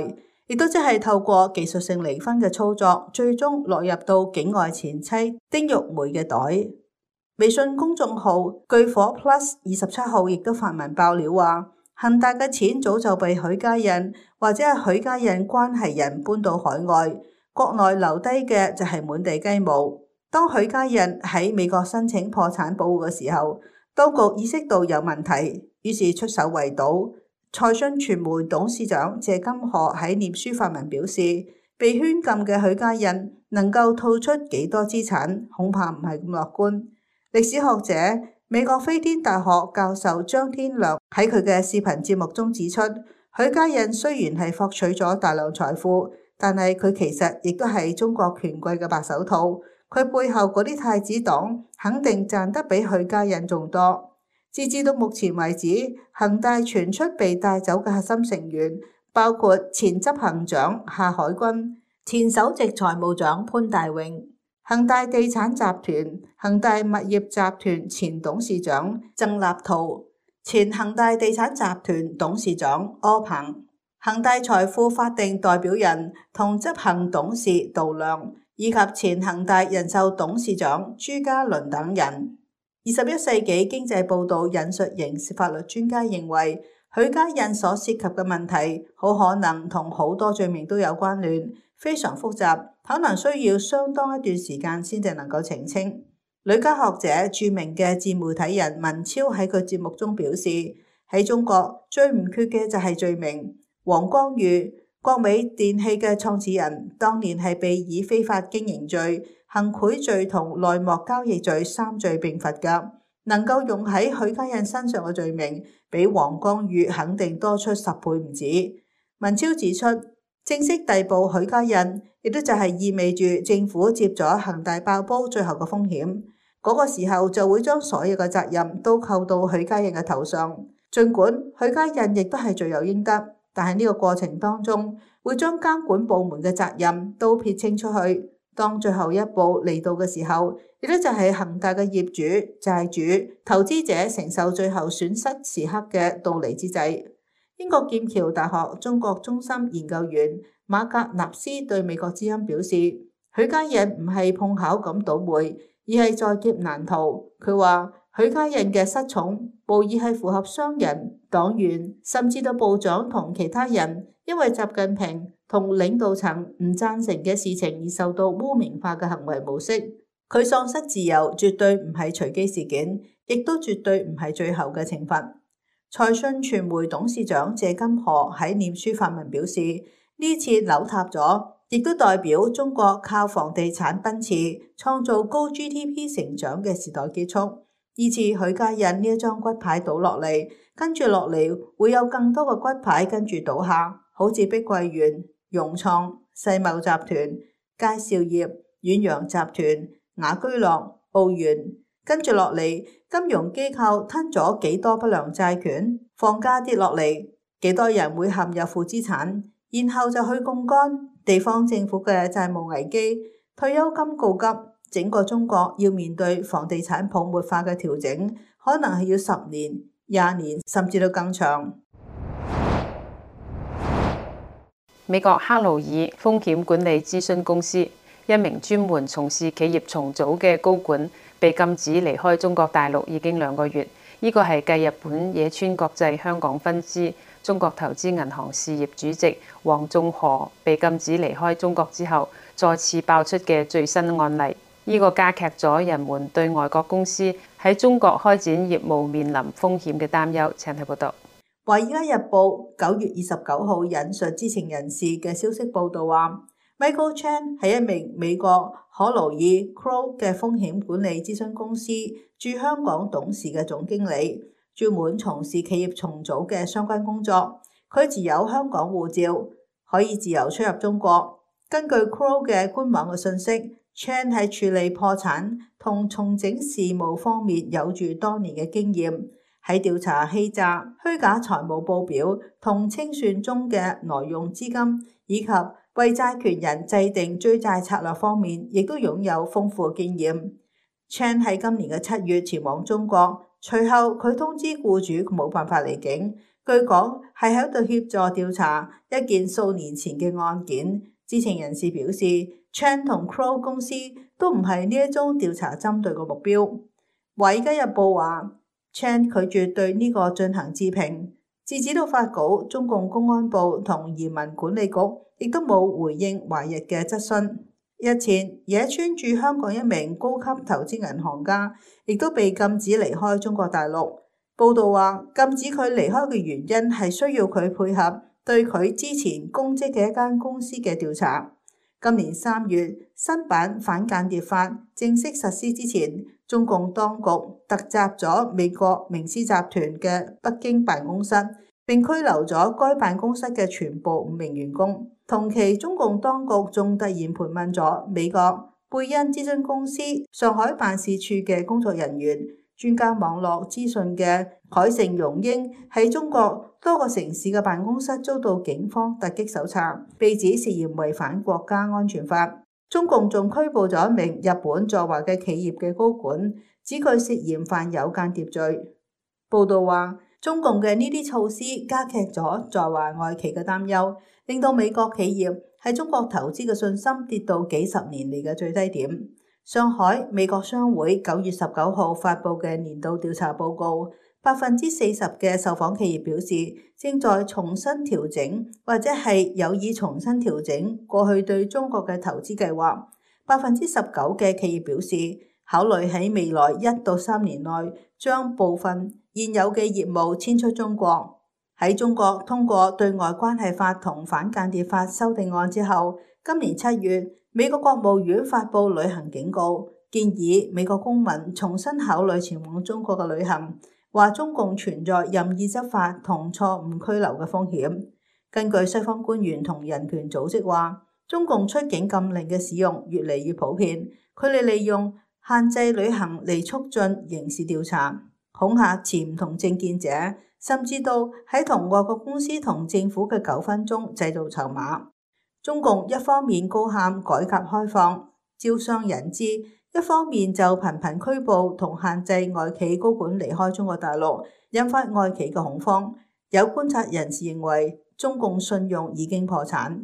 亦都即係透過技術性離婚嘅操作，最終落入到境外前妻丁玉梅嘅袋。微信公眾號巨火 Plus 27號亦都發文爆料話，恒大嘅錢早就被許家印或者係許家印關係人搬到海外，國內留低嘅就係滿地雞毛。當許家印喺美國申請破產保護嘅時候，當局意識到有問題，於是出手圍堵。財訊傳媒董事長謝金河喺臉書發文表示，被圈禁嘅許家印能夠吐出幾多資產，恐怕唔係咁樂觀。歷史學者美國飛天大學教授張天亮喺佢嘅視頻節目中指出，許家印雖然係獲取咗大量財富，但係佢其實亦都係中國權貴嘅白手套，佢背後嗰啲太子黨肯定賺得比許家印仲多。截至到目前為止，恒大傳出被帶走嘅核心成員包括前執行長夏海軍、前首席財務長潘大榮、恒大地產集團、恒大物業集團前董事長曾立濤、前恒大地產集團董事長柯鵬、恒大財富法定代表人同執行董事杜亮，以及前恒大人壽董事長朱家麟等人。21世紀經濟報導引述刑事法律專家認為，許家印所涉及嘅問題好可能同好多罪名都有關聯，非常複雜，可能需要相當一段時間先至能夠澄清。女家學者著名嘅自媒體人文超喺佢節目中表示，喺中國最唔缺嘅就係罪名。黃光裕，國美電器嘅創始人，當年係被以非法經營罪、行賄罪同內幕交易罪3罪並罰㗎，能夠用喺許家印身上嘅罪名，比黃光裕肯定多出10倍唔止。文超指出，正式逮捕許家印，亦都就係意味住政府接咗恒大爆煲最後嘅風險，嗰個時候就會將所有嘅責任都扣到許家印嘅頭上。儘管許家印亦都係罪有應得，但係呢個過程當中會將監管部門嘅責任都撇清出去。當最後一步嚟到嘅時候，亦都就係恒大嘅業主、債主、投資者承受最後損失時刻嘅到嚟之際。英國劍橋大學中國中心研究員馬格納斯對美國之音表示，許家印唔係碰巧咁倒霉，而係在劫難逃。佢話許家印嘅失寵無疑係符合商人、黨員甚至到部長同其他人因為習近平同領導層唔贊成嘅事情而受到污名化嘅行為模式。佢喪失自由絕對唔係隨機事件，亦都絕對唔係最後嘅懲罰。財訊傳媒董事長謝金河喺臉書發文表示，呢次扭塌咗，亦都代表中國靠房地產奔馳創造高 GDP 成長嘅時代結束。呢次許家印呢一張骨牌倒落嚟，跟住落嚟會有更多嘅骨牌跟住倒下，好似碧桂園、融創、世茂集團、佳兆業、遠洋集團、雅居樂、澳元。跟住落嚟，金融機構吞咗幾多不良債權，房價跌落嚟，幾多人會陷入負資產，然後就去槓桿，地方政府嘅債務危機，退休金告急，整個中國要面對房地產泡沫化嘅調整，可能係要10年、20年，甚至到更長。 美國克勞爾風險管理諮詢公司一名專門從事企業重組嘅高管被禁止離開中國大陸已經2個月。呢個係繼日本野村國際香港分支中國投資銀行事業主席黃仲河被禁止離開中國之後，再次爆出嘅最新案例。呢個加劇咗人們對外國公司喺中國開展業務面臨風險嘅擔憂。請睇報道。 《華爾街日報》9月29號引述知情人士嘅消息報道話，Michael Chen 係一名美國可勞爾 Crowe 嘅風險管理諮詢公司駐香港董事嘅總經理，專門從事企業重組嘅相關工作。佢持有香港護照，可以自由出入中國。根據 Crowe 嘅官網嘅信息，Chen 喺處理破產同重整事務方面有住多年嘅經驗。喺調查欺詐、虛假財務報表同清算中嘅挪用資金，以及為債權人制定追債策略方面，亦都擁有豐富嘅經驗。Chen 喺今年嘅7月前往中國，隨後佢通知僱主冇辦法離境。據據講係喺度協助調查一件數年前嘅案件。知情人士表示 ，Chan 同 Crow 公司都唔係呢一宗調查針對嘅目標。華爾街日報話 ，Chan 拒絕對呢個進行置評。截止到發稿，中共公安部同移民管理局亦都冇回應華日嘅質詢。日前，野村駐香港一名高級投資銀行家亦都被禁止離開中國大陸。報道話，禁止佢離開嘅原因係需要佢配合對佢之前公職嘅一間公司嘅調查。今年3月，新版反間諜法正式實施之前，中共當局突襲咗美國明斯集團嘅北京辦公室，並拘留咗該辦公室嘅全部5名員工。同期，中共當局仲突然盤問咗美國貝恩諮詢公司上海辦事處嘅工作人員。專家網絡資訊嘅海城容英喺中國多個城市嘅辦公室遭到警方突擊搜查，被指涉嫌違反國家安全法。中共仲拘捕咗一名日本在華嘅企業嘅高管，指佢涉嫌犯有間諜罪。報道話，中共嘅呢啲措施加劇咗在華外企嘅擔憂，令到美國企業喺中國投資嘅信心跌到幾十年嚟嘅最低點。上海美國商會9月19號發布嘅年度調查報告，40% 嘅受訪企業表示正在重新調整或者係有意重新調整過去對中國嘅投資計劃。19% 嘅企業表示考慮喺未來1到3年內將部分現有嘅業務遷出中國。喺中國通過對外關係法同反間諜法修訂案之後，今年7月，美國國務院發布旅行警告，建議美國公民重新考慮前往中國嘅旅行，話中共存在任意執法同錯誤拘留嘅風險。根據西方官員同人權組織話，中共出境禁令嘅使用越嚟越普遍，佢哋利用限制旅行嚟促進刑事調查，恐嚇持唔同政見者，甚至到喺同外國公司同政府嘅糾紛中製造籌碼。中共一方面高喊改革開放、招商引資，一方面就頻頻拘捕同限制外企高管離開中國大陸，引發外企嘅恐慌。有觀察人士認為，中共信用已經破產。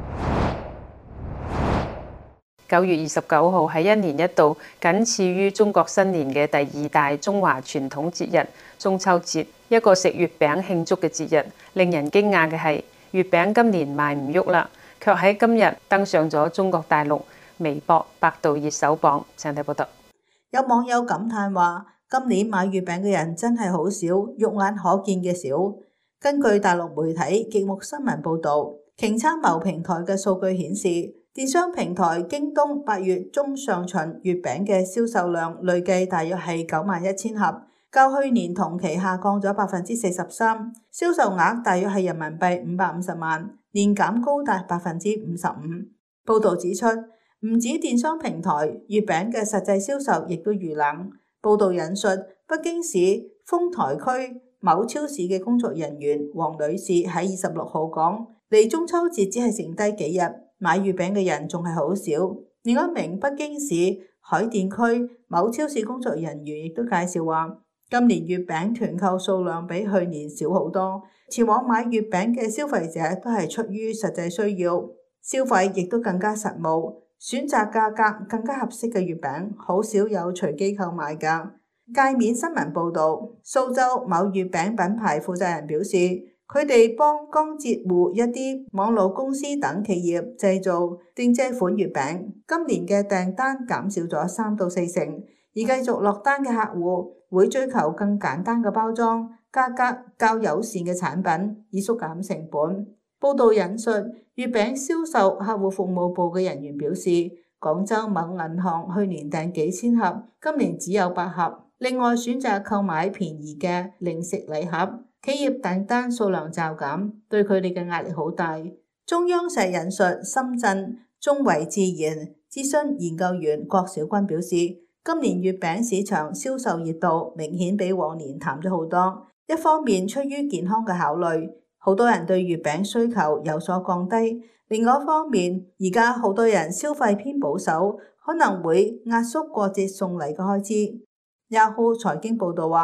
9月29號係一年一度僅次於中國新年嘅第2大中華傳統節日中秋節，一個食月餅慶祝嘅節日。令人驚訝嘅係，月餅今年賣唔喐啦，卻喺今日登上咗中國大陸微博、百度熱搜榜。請睇報道。 有網友感嘆話：今年買月餅嘅人真係好少，肉眼可見嘅少。根據大陸媒體極目新聞報導，瓊參謀平台嘅數據顯示，電商平台京東8月中上旬月餅嘅銷售量累計大約係91000盒，較去年同期下降咗43%，銷售額大約係人民幣550萬，年減高達55%。報導指出，唔止電商平台，月餅嘅實際銷售亦都遇冷。報導引述北京市豐台區某超市嘅工作人員黃女士喺26號講，離中秋節只係剩低幾日，買月餅嘅人仲係好少。另一名北京市海淀區某超市工作人員亦都介紹話，今年月餅團購數量比去年少好多，前往買月餅嘅消費者都係出於實際需要，消費亦都更加實務，選擇價格更加合適嘅月餅，好少有隨機購買㗎。界面新聞報導，蘇州某月餅品牌負責人表示，佢哋幫江浙滬一啲網絡公司等企業製造定製款月餅，今年嘅訂單減少咗3到4成，而繼續落單嘅客戶會追求更簡單嘅包裝、價格較友善嘅產品，以縮減成本。報導引述月餅銷售客戶服務部嘅人員表示，廣州某銀行去年訂幾千盒，今年只有8盒。另外選擇購買便宜嘅零食禮盒，企業訂單數量驟減，對佢哋嘅壓力好大。中央社引述深圳中維自然諮詢研究員郭小軍表示，今年月餅市場銷售熱度明顯比往年淡咗好多。一方面出於健康嘅考慮，好多人對月餅需求有所降低；另外一方面，而家好多人消費偏保守，可能會壓縮過節送禮嘅開支。Yahoo 財經報導話，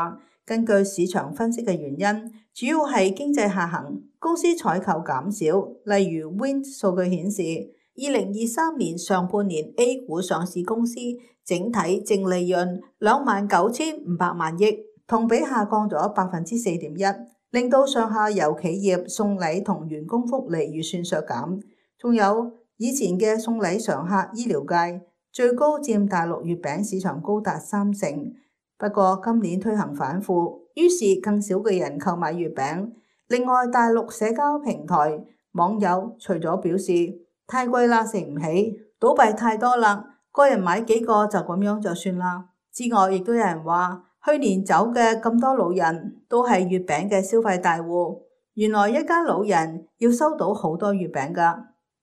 根據市場分析嘅原因，主要係經濟下行，公司採購減少。例如 Wind 數據顯示，2023年上半年 A 股上市公司整體淨利潤29,500萬億，同比下降咗 4.1%， 令到上下游企業送禮同員工福利預算削減。仲有以前嘅送禮常客醫療界，最高佔大陸月餅市場高達30%。不過今年推行反腐，於是更少嘅人購買月餅。另外，大陸社交平台網友除咗表示太貴啦，食唔起，倒閉太多啦，個人買幾個就咁樣就算啦。之外，亦都有人話，去年走嘅咁多老人都係月餅嘅消費大戶。原來一家老人要收到好多月餅㗎。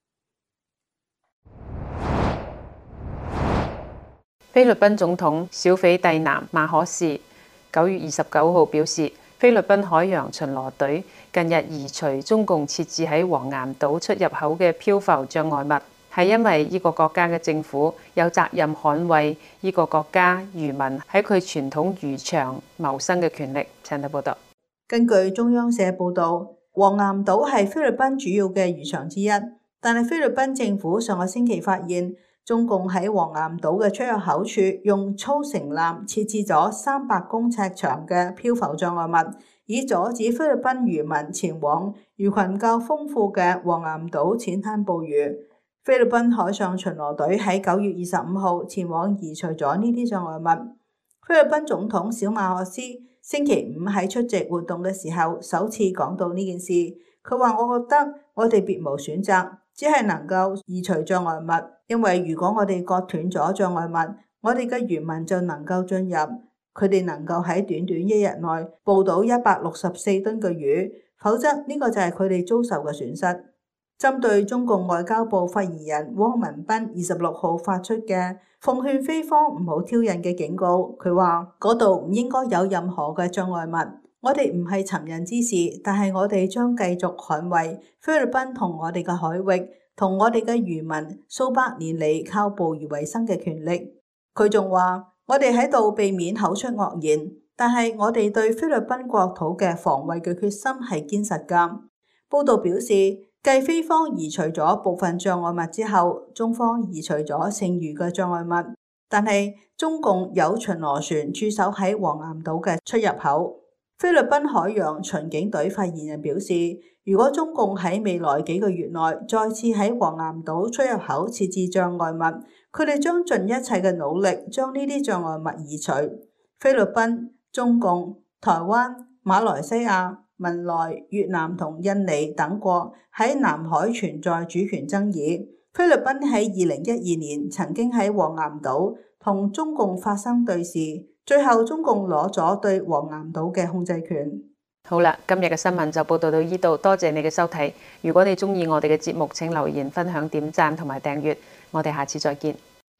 菲律賓總統小斐蒂南馬可士9月29號表示，菲律賓海洋巡邏隊近日移除中共設置喺黃岩島出入口嘅漂浮障礙物，係因為呢個國家嘅政府有責任捍衛呢個國家漁民喺佢傳統漁場謀生嘅權利。請睇報道。 根據中央社報道，黃岩島係菲律賓主要嘅漁場之一，但係菲律賓政府上個星期發現，中共喺黃岩島嘅出入口處用粗繩纜設置咗300公尺長嘅漂浮障礙物，以阻止菲律賓漁民前往魚群較豐富嘅黃岩島淺灘捕魚。菲律賓海上巡邏隊喺9月25號前往移除咗呢啲障礙物。菲律賓總統小馬可斯星期五喺出席活動嘅時候首次講到呢件事，佢話：我覺得我哋別無選擇，只係能夠移除障礙物，因為如果我哋割斷咗障礙物，我哋嘅漁民就能夠進入，佢哋能夠喺短短1日內捕到164噸嘅魚，否則呢個就係佢哋遭受嘅損失。針對中共外交部發言人汪文斌26號發出嘅奉勸菲方唔好挑釁嘅警告，佢話嗰度唔應該有任何嘅障礙物，我哋唔係尋釁之士，但係我哋將繼續捍衛菲律賓同我哋嘅海域同我哋嘅漁民數百年嚟靠捕魚為生嘅權利。佢仲話我哋喺度避免口出惡言，但係我哋對菲律賓國土嘅防衛嘅決心係堅實㗎。報道表示，繼菲方移除咗部分障礙物之後，中方移除咗剩餘嘅障礙物，但係中共有巡邏船駐守喺黃岩島嘅出入口。菲律賓海洋巡警隊發言人表示，如果中共喺未來幾個月內再次喺黃岩島出入口設置障礙物，佢哋將盡一切嘅努力將呢啲障礙物移除。菲律賓、中共、台灣、馬來西亞、文萊、越南同印尼等國喺南海存在主權爭議。菲律賓喺2012年曾經喺黃岩島同中共發生對峙，最後中共攞咗對黃岩島嘅控制權。 好啦，今日嘅新聞就報道到呢度，多謝你嘅收睇。如果你中意我哋嘅節目，請留言、分享、點讚同埋訂閱。我哋下次再見。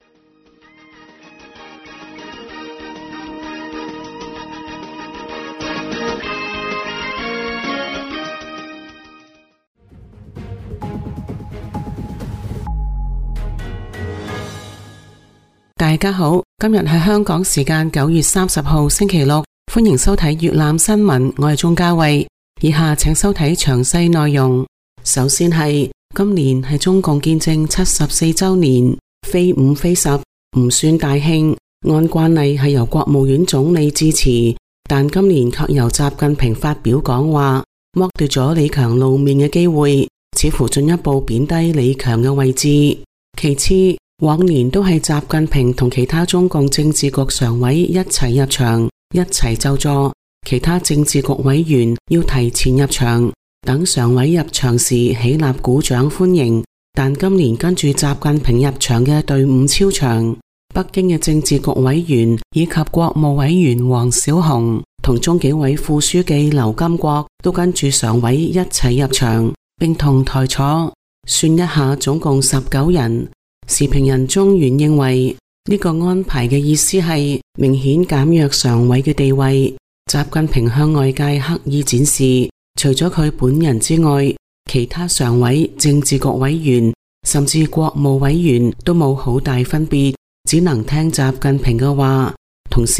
大家好，今日係香港時間9月30號星期六，歡迎收睇粵覽新聞，我係鍾嘉慧。以下請收睇詳細內容。首先係今年係中共建政74週年，非5非10，唔算大慶。按慣例係由國務院總理致辭，但今年卻由習近平發表講話，剝奪咗李強露面嘅機會，似乎進一步貶低李強嘅位置。其次，往年都係習近平同其他中共政治局常委一齊入場，一齊就座，其他政治局委員要提前入場，等常委入場時起立鼓掌歡迎。但今年跟住習近平入場嘅隊伍超長，北京嘅政治局委員以及國務委員王小洪同中紀委副書記劉金國都跟住常委一齊入場，並同台坐。算一下，總共19人。時評人中原認為呢個安排嘅意思係明顯減弱常委嘅地位。習近平向外界刻意展示，除咗佢本人之外，其他常委、政治局委員甚至國務委員都冇好大分別，只能聽習近平嘅話。同時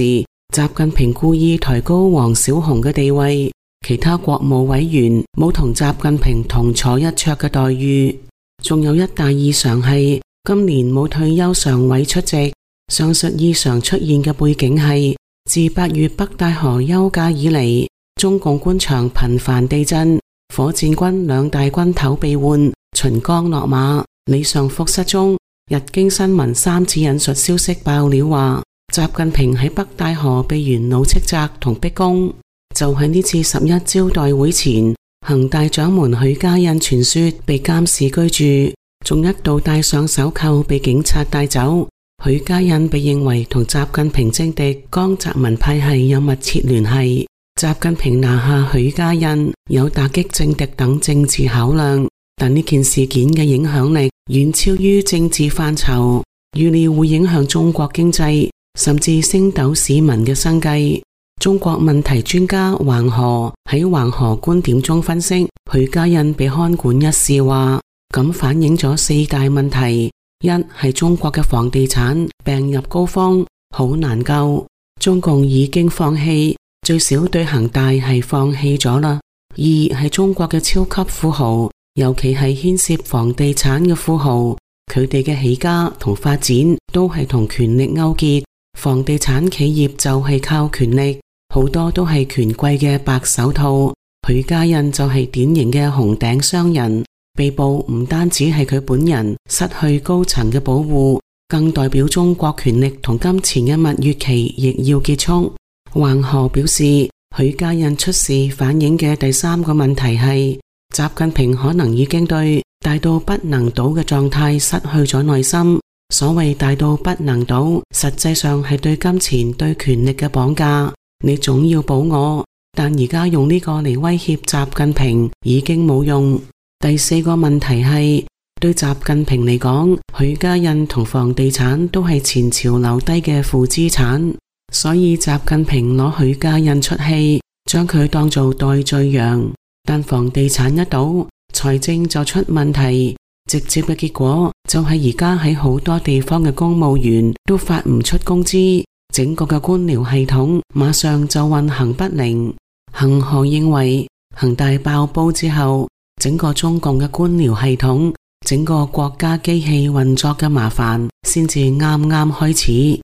習近平故意抬高王小洪嘅地位，其他國務委員冇同習近平同坐一桌嘅待遇。仲有一大異常係今年冇退休常委出席。上述異常出現嘅背景係自8月北戴河休假以嚟，中共官場頻繁地震，火箭軍兩大軍頭被換，秦剛落馬。李尚福失蹤。日經新聞3次引述消息爆料話，習近平喺北戴河被元老斥責同逼宮。就喺呢次11招待會前，恒大掌門許家印傳說被監視居住，仲一度戴上手銬被警察帶走。許家印被認為同習近平政敵江澤民派系有密切聯繫，習近平拿下許家印有打擊政敵等政治考量，但呢件事件嘅影響力遠超於政治範疇，預料會影響中國經濟，甚至星斗市民嘅生計。中國問題專家橫河喺橫河觀點中分析，許家印被看管一事話，咁反映咗4大問題。一係中國嘅房地產病入膏肓，好難救，中共已經放棄，最少對恒大係放棄咗啦。二係中國嘅超級富豪，尤其係牽涉房地產嘅富豪，佢哋嘅起家同發展都係同權力勾結，房地產企業就係靠權力，好多都係權貴嘅白手套。許家印就係典型嘅紅頂商人。被捕唔單止係佢本人失去高層嘅保護，更代表中國權力同金錢嘅蜜月期亦要結束。橫河表示，許家印出事反映嘅第3個問題係，習近平可能已經對大到不能倒嘅狀態失去咗耐心。所謂大到不能倒，實際上係對金錢、對權力嘅綁架。你總要保我，但而家用呢個嚟威脅習近平已經冇用。第4個問題係，對習近平嚟講，許家印同房地產都係前朝留低嘅負資產，所以習近平攞許家印出氣，將佢當做代罪羊。但房地產一倒，財政就出問題，直接嘅結果就係而家喺好多地方嘅公務員都發唔出工資，整個嘅官僚系統馬上就運行不靈。恒河認為，恒大爆煲之後，整個中共嘅官僚系統，整個國家機器運作嘅麻煩先至啱啱開始。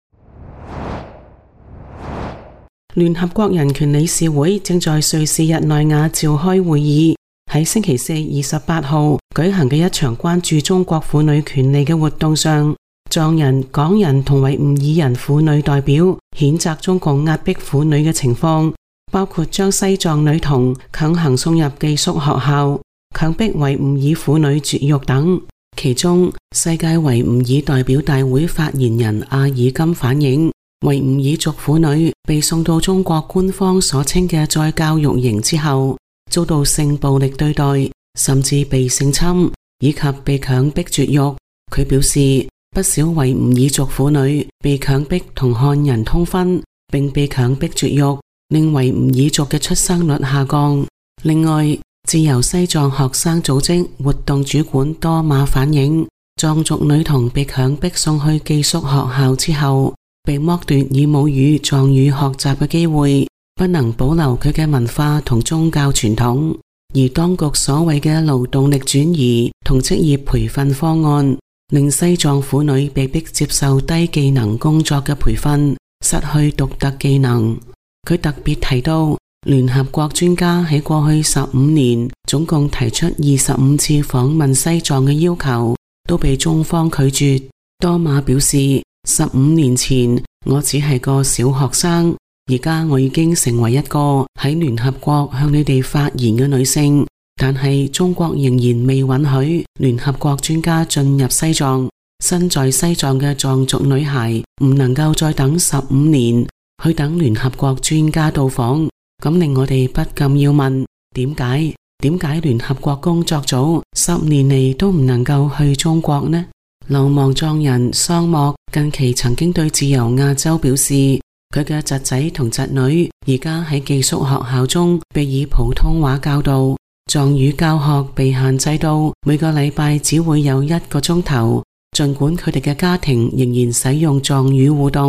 聯合國人權理事會正在瑞士日內瓦召開會議，喺星期428號舉行嘅一場關注中國婦女權利嘅活動上，藏人、港人同維吾爾人婦女代表譴責中共壓迫婦女嘅情況，包括將西藏女童強行送入寄宿學校、強迫維吾爾婦女絕育等。其中，世界維吾爾代表大會發言人阿爾金反映，維吾爾族婦女被送到中國官方所稱嘅再教育營之後，遭到性暴力對待，甚至被性侵，以及被強迫絕育。佢表示，不少維吾爾族婦女被強迫同漢人通婚，並被強迫絕育，令維吾爾族嘅出生率下降。另外，自由西藏學生組織活動主管多馬反映，藏族女童被強迫送去寄宿學校之後，被剝奪以母語藏語學習嘅機會，不能保留佢嘅文化同宗教傳統。而當局所謂嘅勞動力轉移同職業培訓方案，令西藏婦女被迫接受低技能工作嘅培訓，失去獨特技能。佢特別提到，聯合國專家喺過去15年總共提出25次訪問西藏嘅要求，都被中方拒絕。多馬表示，15年前我只係個小學生，而家我已經成為一個喺聯合國向你哋發言嘅女性，但係中國仍然未允許聯合國專家進入西藏。身在西藏嘅藏族女孩唔能夠再等15年去等聯合國專家到訪，咁令我哋不禁要問，點解聯合國工作組10年嚟都唔能夠去中國呢？流亡藏人桑莫近期曾經對自由亞洲表示，佢嘅侄仔同侄女而家喺寄宿學校中被以普通話教導，藏語教學被限制到每個禮拜只會有1個鐘頭，盡管佢哋嘅家庭仍然使用藏語互動，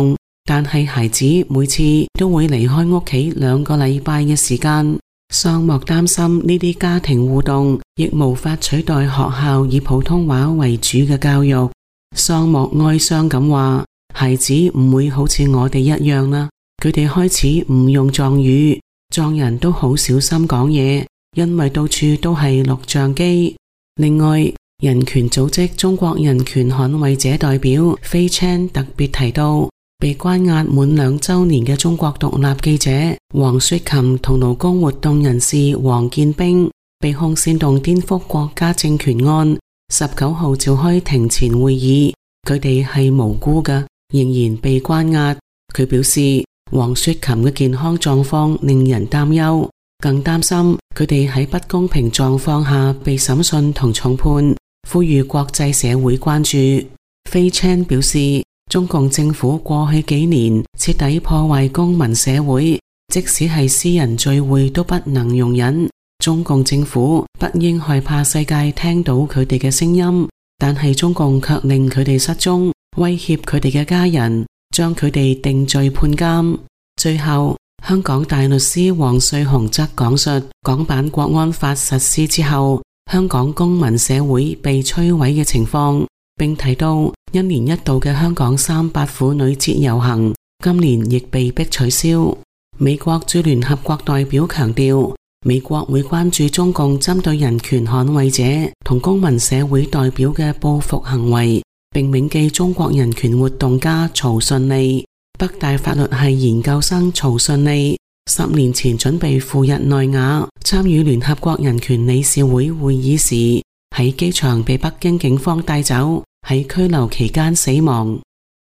但係孩子每次都會離開屋企2個禮拜嘅時間。桑莫擔心呢啲家庭互動亦無法取代學校以普通話為主嘅教育。桑莫哀傷咁話，孩子唔會好似我哋一樣啦，佢哋開始唔用藏語，藏人都好小心講嘢，因為到處都係錄像機。另外，人權組織中國人權捍衛者代表飛 Chan 特別提到，被關押滿2週年嘅中國獨立記者黃雪琴同勞工活動人士黃建兵被控煽動顛覆國家政權案，19號召開庭前會議，佢哋係無辜嘅，仍然被關押。佢表示，黃雪琴嘅健康狀況令人擔憂，更擔心佢哋喺不公平狀況下被審訊同重判，呼籲國際社會關注。飛 Chan 表示，中共政府過去幾年徹底破壞公民社會，即使係私人聚會都不能容忍。中共政府不應害怕世界聽到佢哋嘅聲音，但係中共卻令佢哋失蹤，威脅佢哋嘅家人，將佢哋定罪判監。最後，香港大律師黃瑞雄則講述港版國安法實施之後，香港公民社會被摧毀嘅情況，並提到1年1度嘅香港3·8婦女節遊行，今年亦被迫取消。美國駐聯合國代表強調，美國會關注中共針對人權捍衛者同公民社會代表嘅報復行為，並銘記中國人權活動家曹順利。北大法律系研究生曹順利10年前準備赴日內瓦參與聯合國人權理事會會議時，喺機場被北京警方帶走，喺拘留期間死亡。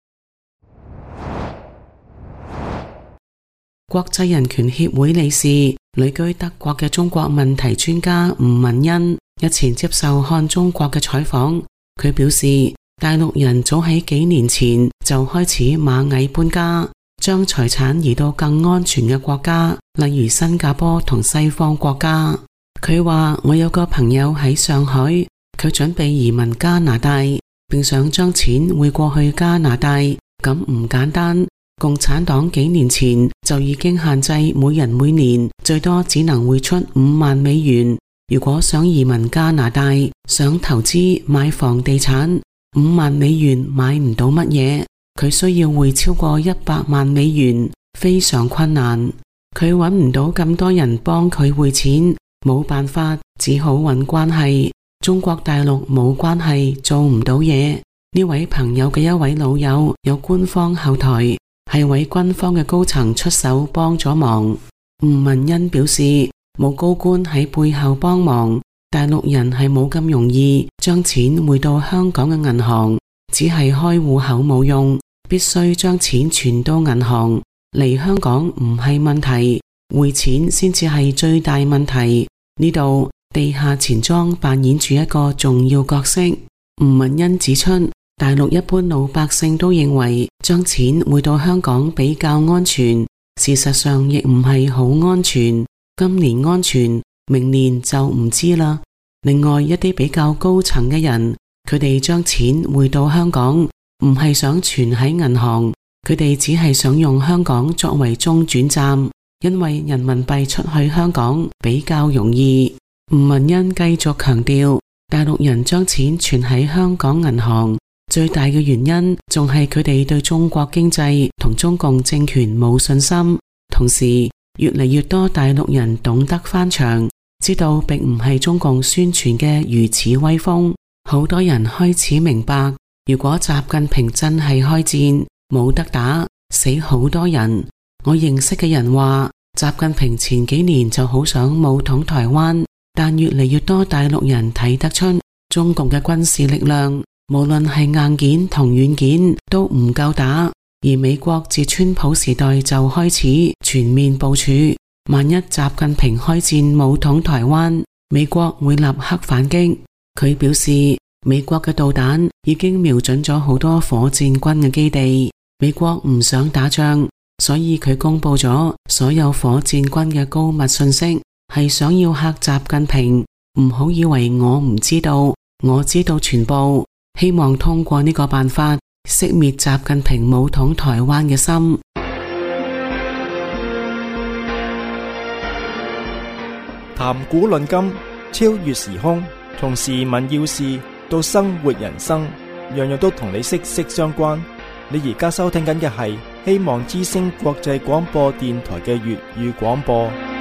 國際人權協會理事、旅居德國嘅中國問題專家吳文欣日前接受看中國嘅採訪，佢表示，大陸人早喺幾年前就開始螞蟻搬家，將財產移到更安全嘅國家，例如新加坡同西方國家。佢話，我有個朋友喺上海，佢準備移民加拿大，並想將錢匯過去加拿大，咁唔簡單。共產黨幾年前就已經限制每人每年最多只能匯出5萬美元。如果想移民加拿大，想投資買房地產，5萬美元買唔到乜嘢，佢需要匯超過100萬美元，非常困難。佢揾唔到咁多人幫佢匯錢，冇辦法，只好揾關係。中國大陸冇關係，做唔到嘢。呢位朋友嘅一位老友有官方後台，係位軍方嘅高層出手幫咗忙。吳文欣表示，冇高官喺背後幫忙，大陸人係冇咁容易將錢匯到香港嘅銀行，只係開戶口冇用，必須將錢存到銀行。嚟香港唔係問題，匯錢先至係最大問題。呢度地下錢莊扮演住一個重要角色。吳文欣指出，大陸一般老百姓都認為將錢匯到香港比較安全，事實上亦唔係好安全。今年安全，明年就唔知啦。另外一啲比較高層嘅人，佢哋將錢匯到香港，唔係想存喺銀行，佢哋只係想用香港作為中轉站，因為人民幣出去香港比較容易。吳文欣繼續強調，大陸人將錢存喺香港銀行，最大嘅原因仲係佢哋對中國經濟同中共政權冇信心。同時，越嚟越多大陸人懂得翻牆，知道並唔係中共宣傳嘅如此威風。好多人開始明白，如果習近平真係開戰，冇得打，死好多人。我認識嘅人話，習近平前幾年就好想武統台灣，但越嚟越多大陸人睇得出，中共嘅軍事力量無論係硬件同軟件都唔夠打。而美國自川普時代就開始全面部署，萬一習近平開戰武統台灣，美國會立刻反擊。佢表示，美國嘅導彈已經瞄準咗好多火箭軍嘅基地，美國唔想打仗，所以佢公布咗所有火箭軍嘅高密信息，係想要嚇習近平，唔好以為我唔知道，我知道全部。希望通過呢個辦法熄滅習近平武統台灣嘅心。 談古論今，超越時空，從時聞要事到生活人生，樣樣都同你息息相關。你而家收聽緊嘅係希望之聲國際廣播電台嘅粵語廣播。